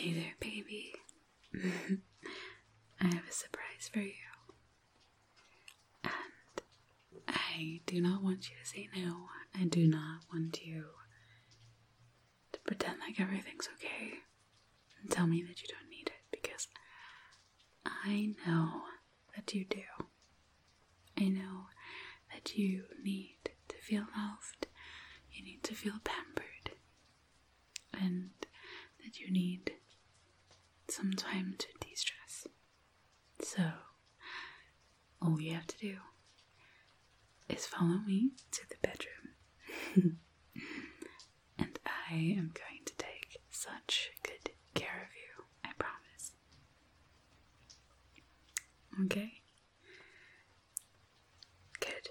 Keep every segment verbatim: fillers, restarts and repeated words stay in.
Hey there, baby. I have a surprise for you. And I do not want you to say no. I do not want you to pretend like everything's okay and tell me that you don't need it, because I know that you do. I know that you need to feel loved, you need to feel pampered, and that you need some time to de-stress. So, all you have to do is follow me to the bedroom. And I am going to take such good care of you, I promise. Okay? Good.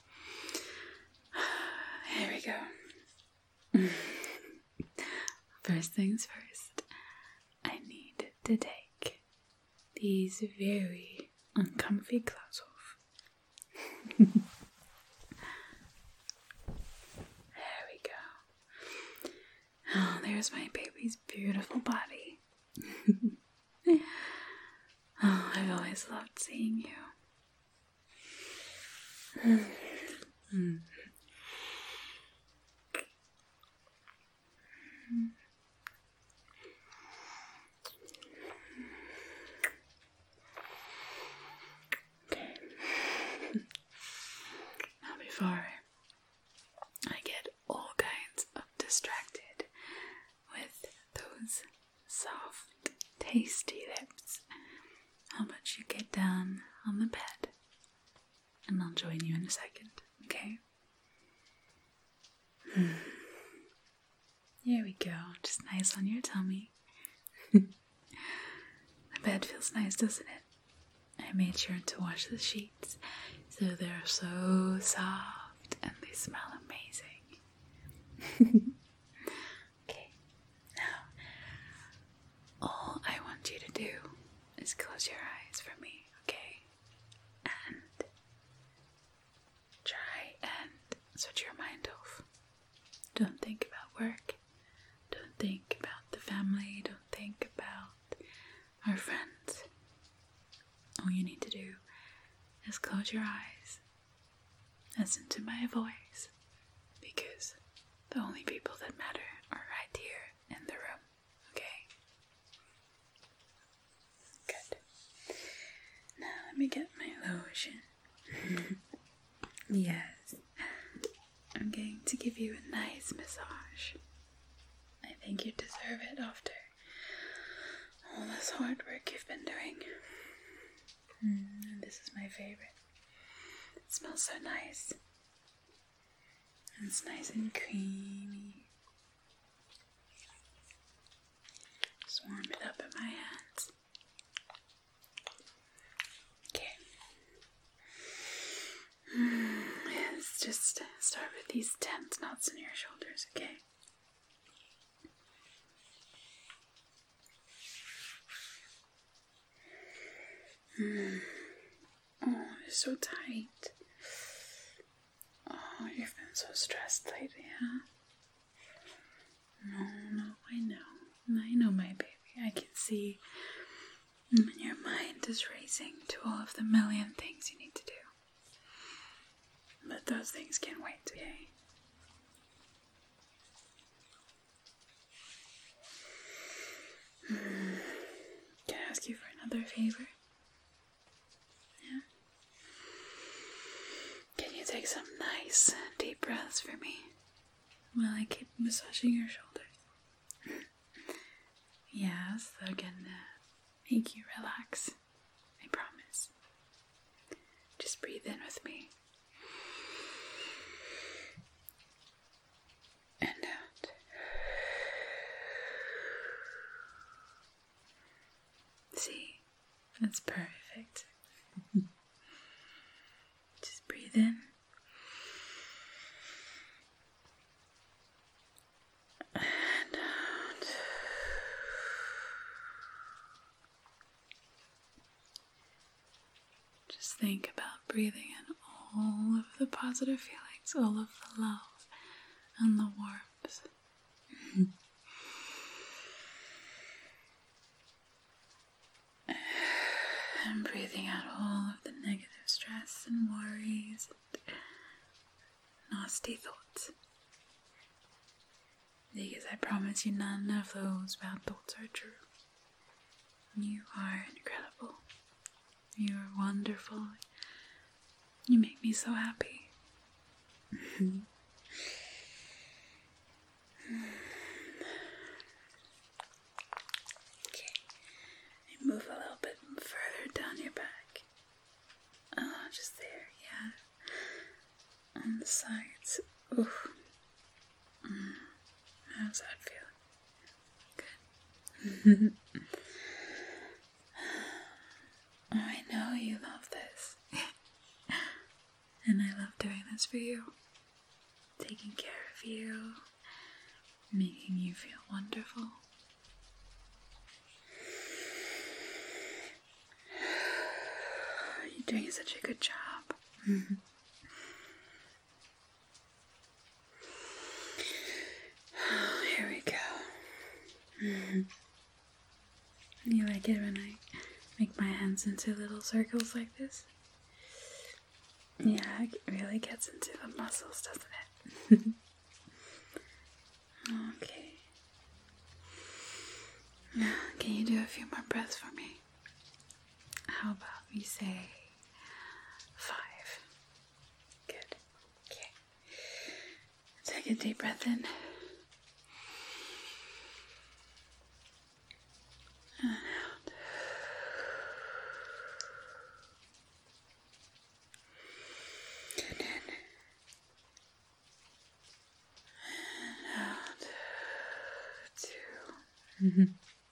Here we go. First things first, I need to take these very uncomfy clothes off. There we go. Oh, there's my baby's beautiful body. Oh, I've always loved seeing you. Mm. Okay. Now before I get all kinds of distracted with those soft, tasty lips, how about you get down on the bed and I'll join you in a second, okay? There we go, just nice on your tummy. The bed feels nice, doesn't it? I made sure to wash the sheets so they're so soft and they smell amazing. Okay, now all I want you to do is close your eyes for me, okay? And try and switch your mind off. Don't think about work. Don't think about the family. Don't think about our friends. All you need to do is close your eyes, listen to my voice, because the only people that matter are right here in the room, okay? Good. Now let me get my lotion. Yes, I'm going to give you a nice massage. I think you deserve it after all this hard work you've been doing. Mm, this is my favorite. It smells so nice. It's nice and creamy. Just warm it up in my hands. Okay. Mm, let's just start with these tense knots in your shoulders, okay? Mm. Oh, it's so tight. Oh, you've been so stressed lately, huh? No, no, I know. I know, my baby. I can see when your mind is racing to all of the million things you need to do. But those things can wait, okay? Mm. Can I ask you for another favor? Can you take some nice deep breaths for me while I keep massaging your shoulders? Yes, they're gonna make you relax. I promise. Just breathe in with me. And out. See? That's perfect. Just breathe in. And out. Just think about breathing in all of the positive feelings, all of the love and the warmth. And breathing out all of the negative stress and worries and nasty thoughts. Because I promise you none of those bad thoughts are true. You are incredible. You are wonderful. You make me so happy. Okay. And move a little bit further down your back. Oh, just there, yeah. On the sides. Oof. Mm. How's that feel? Good. Oh, I know you love this. And I love doing this for you. Taking care of you. Making you feel wonderful. You're doing such a good job. Oh, here we go. You like it when I make my hands into little circles like this? Yeah, it really gets into the muscles, doesn't it? Okay. Can you do a few more breaths for me? How about we say five? Good. Okay. Take a deep breath in. And out. And in. And out. Two. Mm-hmm.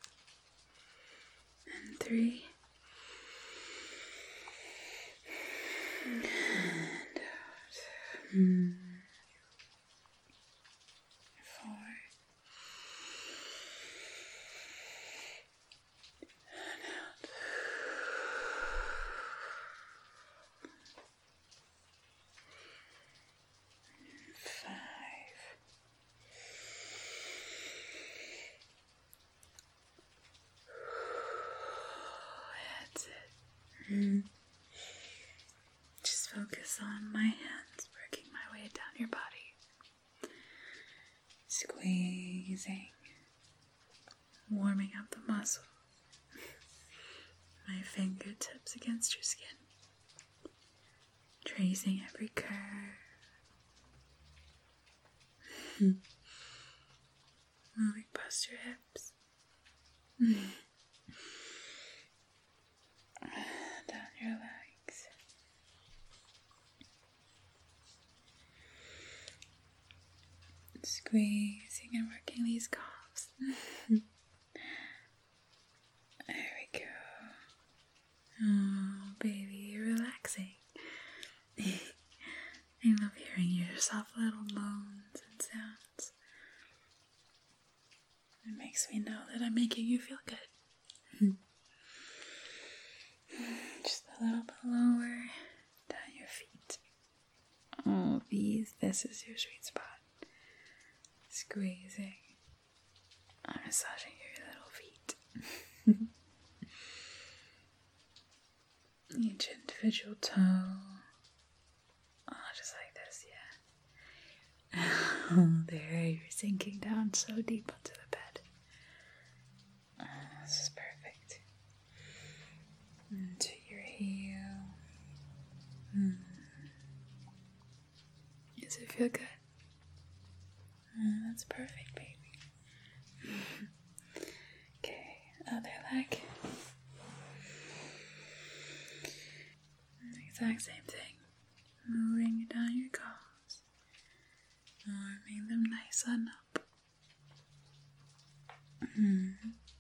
And three. And out. Mm. Four. And out. Five. That's it. Mm. Just focus on my hands working my way down your body. Squeezing. Warming up the muscles. My fingertips against your skin. Tracing every curve. Moving past your hips. Down your legs. Squeezing and working these calves. There we go. Oh, baby, you're relaxing. I love hearing your soft little moans and sounds. It makes me know that I'm making you feel good. Just a little bit lower down your feet. Oh, these, this is your sweet spot. Squeezing. I'm massaging your little feet. Each individual toe. Oh, just like this, yeah. Oh, there, you're sinking down so deep onto the bed. Oh, this is perfect. Into your heel. Mm. Does it feel good? Oh, that's perfect, baby. Okay, other leg. Exact same thing. Moving down your calves. Warming them nice and up. Mm.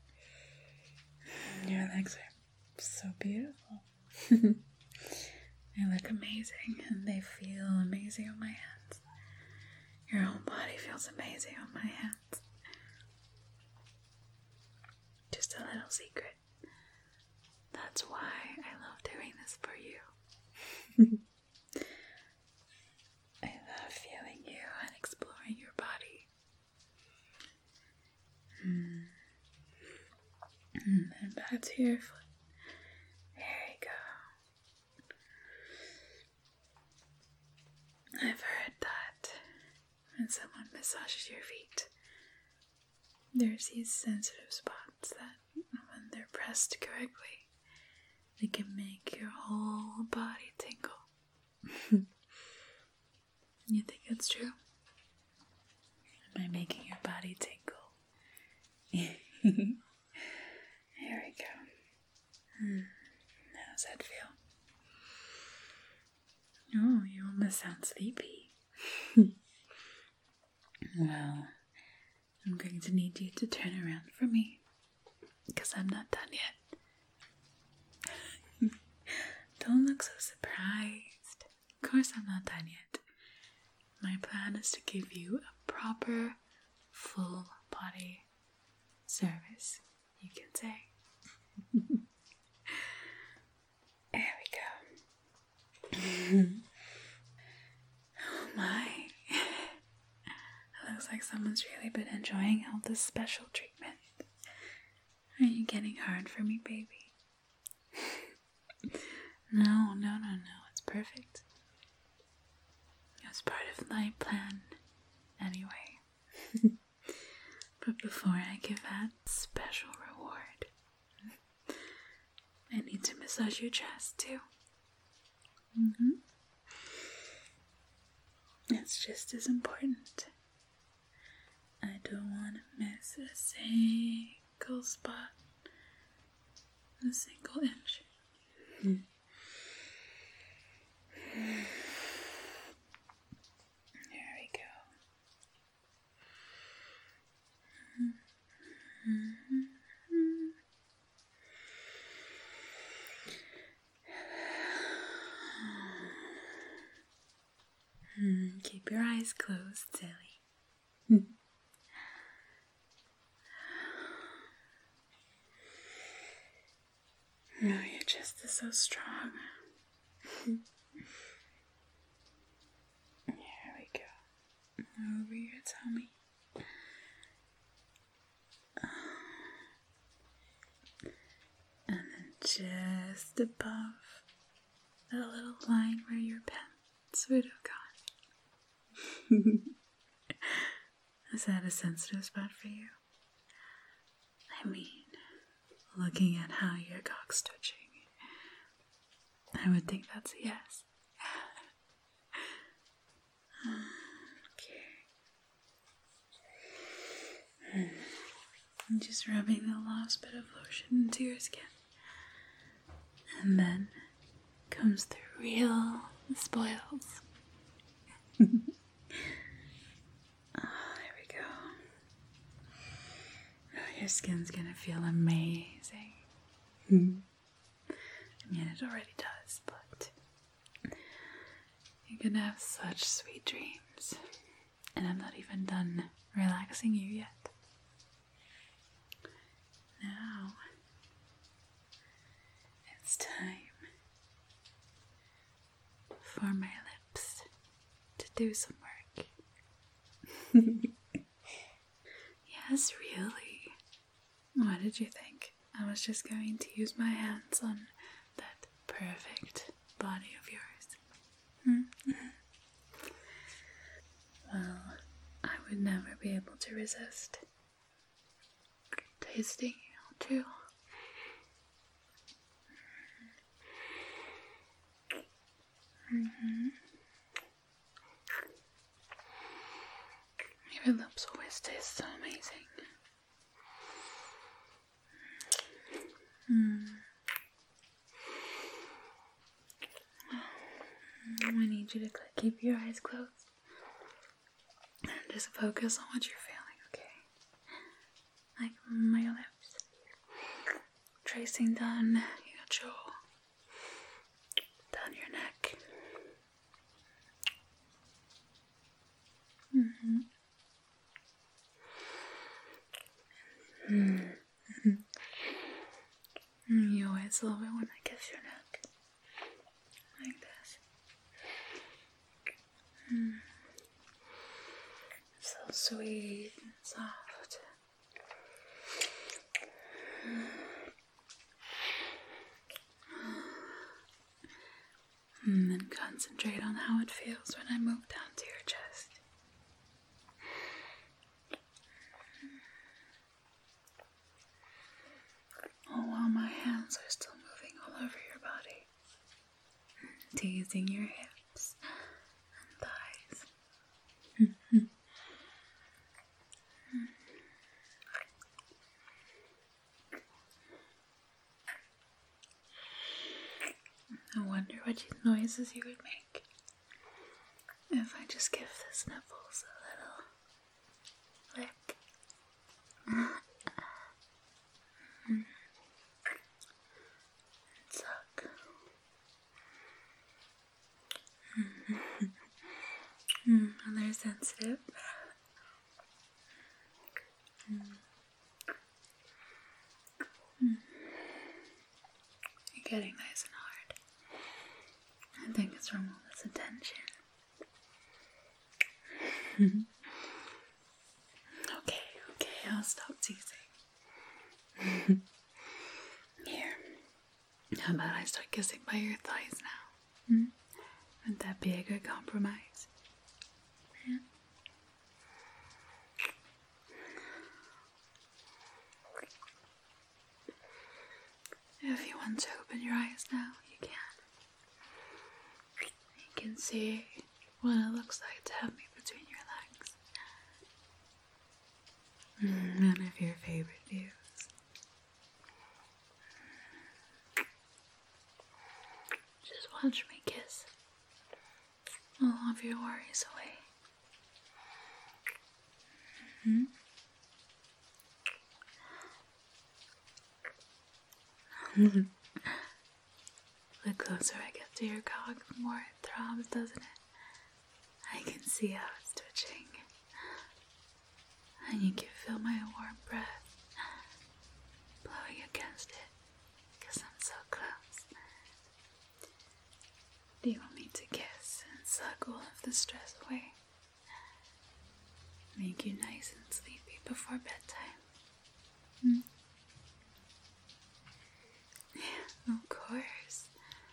Your legs are so beautiful. They look amazing and they feel amazing on my hands. Your whole body feels amazing on my hands. Just a little secret. That's why I love doing this for you. I love feeling you and exploring your body. Mm. And then back to your foot. There when someone massages your feet, there's these sensitive spots that, when they're pressed correctly, they can make your whole body tingle. You think it's true? Am I making your body tingle? Here we go. Hmm. How's that feel? Oh, you almost sound sleepy. Well, I'm going to need you to turn around for me, because I'm not done yet. Don't look so surprised. Of course I'm not done yet. My plan is to give you a proper, full body service, you can say. There we go. Oh my. It looks like someone's really been enjoying all this special treatment. Are you getting hard for me, baby? No, no, no, no. It's perfect. It's part of my plan, anyway. But before I give that special reward, I need to massage your chest, too. Mm-hmm. It's just as important. I don't want to miss a single spot, a single inch. Mm. There we go. Mm-hmm. Mm, keep your eyes closed, silly. Oh, your chest is so strong. Here we go. Over your tummy. And then just above that little line where your pants would have gone. Is that a sensitive spot for you? I mean, looking at how your cock's twitching, I would think that's a yes. Okay. I'm just rubbing the last bit of lotion into your skin. And then comes the real spoils. Oh, there we go. Oh, your skin's gonna feel amazing. I mean, it already does, but you're gonna have such sweet dreams. And I'm not even done relaxing you yet. Now, it's time for my lips to do some work. Yes, really. What did you think? I was just going to use my hands on that perfect body of yours. Mm-hmm. Well, I would never be able to resist tasting you too. Mm-hmm. Your lips always taste so amazing. Mm. I need you to keep your eyes closed and just focus on what you're feeling, okay? Like my lips, tracing down your jaw, down your neck. Mm-hmm. Mm-hmm. You always love it when I kiss your neck. Like this. Mm. So sweet and soft. And then concentrate on how it feels when I move down to your chest. moisturizing your hips and thighs. I wonder what noises you would make if I just give the sniffles a little lick. And suck. Mm, and they're sensitive. Mm. Mm. You're getting nice and hard. I think it's from all this attention. Okay, okay, I'll stop teasing. Here. How about I start kissing by your thighs now? Hmm? Would that be a good compromise? Yeah. If you want to open your eyes now, you can. You can see what it looks like to have me between your legs. Mm, one of your favorite views. Just watch me kiss all of your worries away. Mm-hmm. The closer I get to your cock, the more it throbs, doesn't it? I can see how it's twitching. And you can feel my warm breath blowing against it, because I'm so close. Do you want me to kiss and suck all of the stress away? Make you nice and sleepy before bedtime? Hmm? Yeah, of course.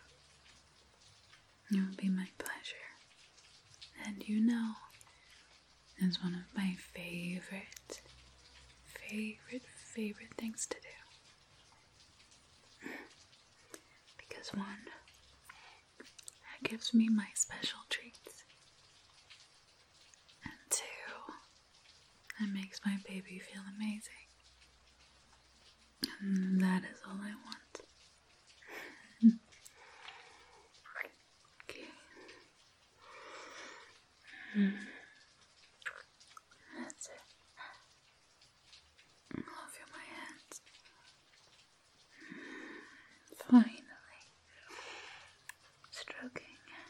It will be my pleasure. And you know, it's one of my favorite, favorite, favorite things to do. Because one, it gives me my special treats. And two, it makes my baby feel amazing. And that is all I want. Okay. Mm. That's it. I'll feel my hands. Finally. Stroking.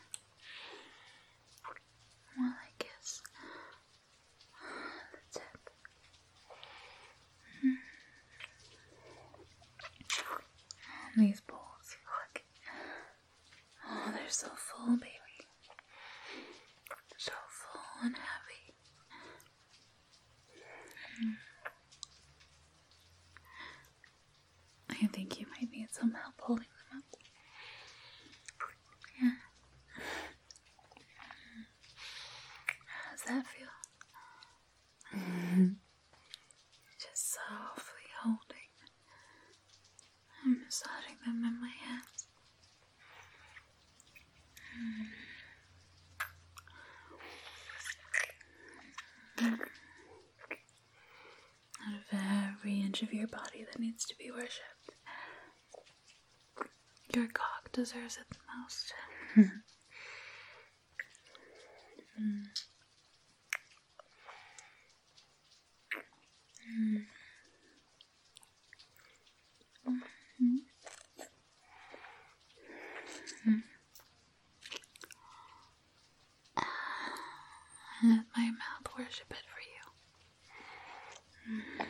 While I kiss the tip. Mm. These bowls, look. Oh, they're so full, baby. So full and heavy. Mm. I think you might need some help holding them up. Yeah. How does that feel? Mm-hmm. Just softly holding and massaging them in my hands. Mm. Out of every inch of your body that needs to be worshipped, your cock deserves it the most. Mm. Mm. Mm. Mm. Let my mouth worship it for you. Mm.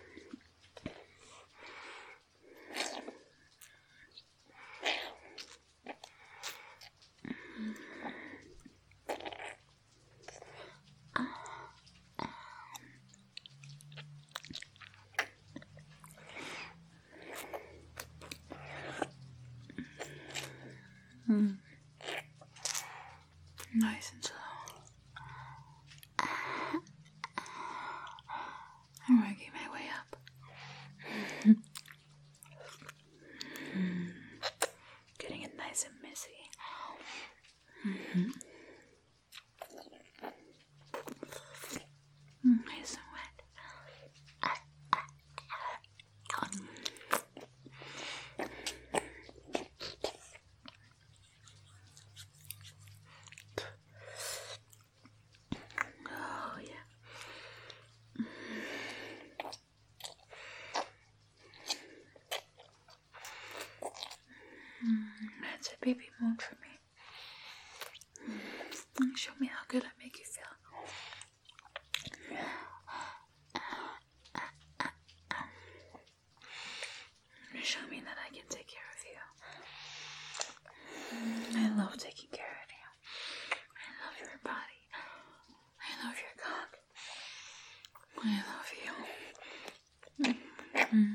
Mm. Nice and slow. I'm working my way up. Mm. Getting it nice and messy. baby moon for me. Mm, show me how good I make you feel. Show me that I can take care of you. Mm, I love taking care of you. I love your body. I love your cock. I love you. Mm-hmm.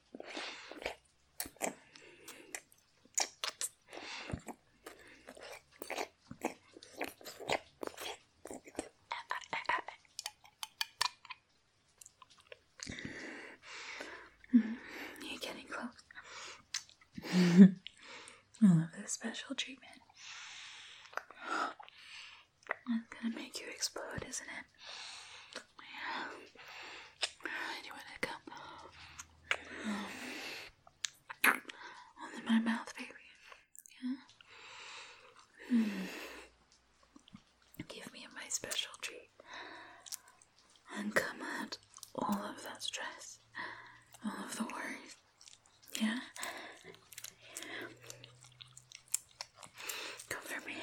You're getting close. I love this special treatment. It's gonna make you explode, isn't it? Yeah. You wanna come? All in my mouth, baby. Yeah. Hmm. Give me my special treat. And come out all of that stress. All of the worries. Yeah? Come for me.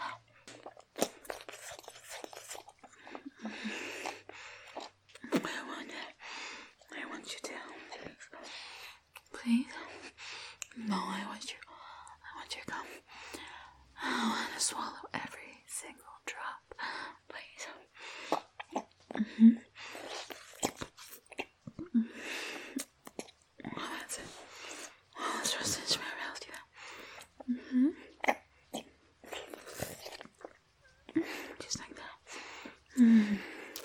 I want it. I want you to. Please? No, I want you. I want you to come. I want to swallow every single drop. Please. Mm-hmm. Oh, that's it. Oh, let's just cinch my mouth, you know. Mm-hmm. Just like that. Mm-hmm.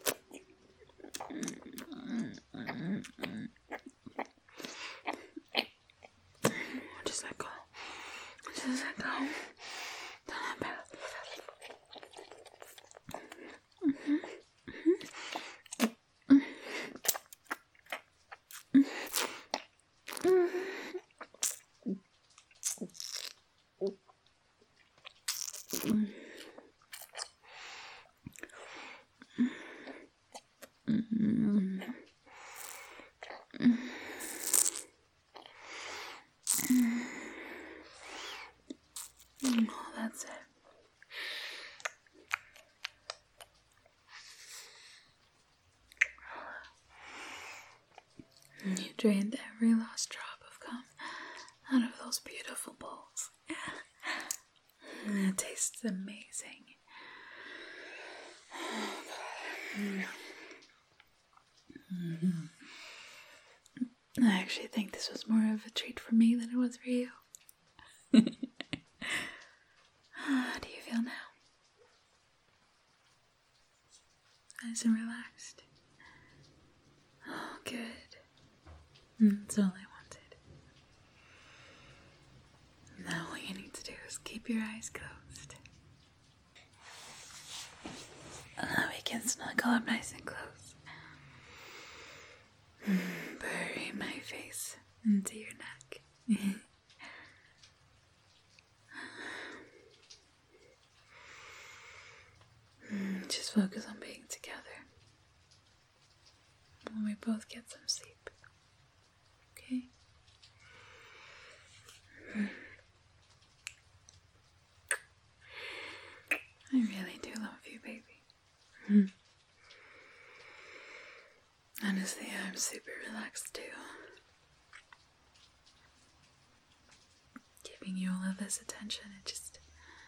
Just let go. Just let go. Don't let go. Mm-hmm. Oh, that's it. You drained every last drop of cum out of those beautiful bowls. It tastes amazing. Oh, God. Mm-hmm. I actually think this was more of a treat for me than it was for you. How do you feel now? Nice and relaxed. Oh, good. That's all I wanted. Now all you need to do is keep your eyes closed. Now we can snuggle up nice and close. Bury my face into your neck. Just focus on being together. When we both get some sleep. Okay? I really do love you, baby. Honestly, I'm super relaxed too. Giving you all of this attention, it just...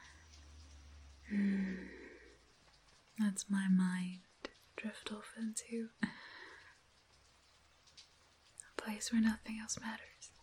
Mm, that's my mind drift off into a place where nothing else matters.